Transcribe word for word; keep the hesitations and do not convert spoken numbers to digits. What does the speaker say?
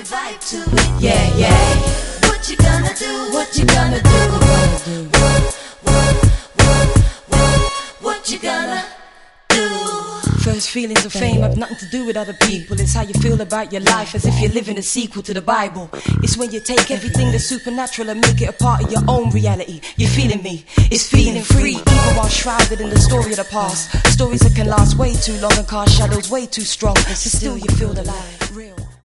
vibe to it, yeah, yeah. What you gonna do? What you gonna do? What, what, what, what, what you gonna do? First feelings of fame have nothing to do with other people. It's how you feel about your life, as if you're living a sequel to the Bible. It's when you take everything that's supernatural and make it a part of your own reality. You're feeling me, it's feeling free, even while shrouded in the story of the past. Stories that can last way too long and cast shadows way too strong, but still you feel alive, real.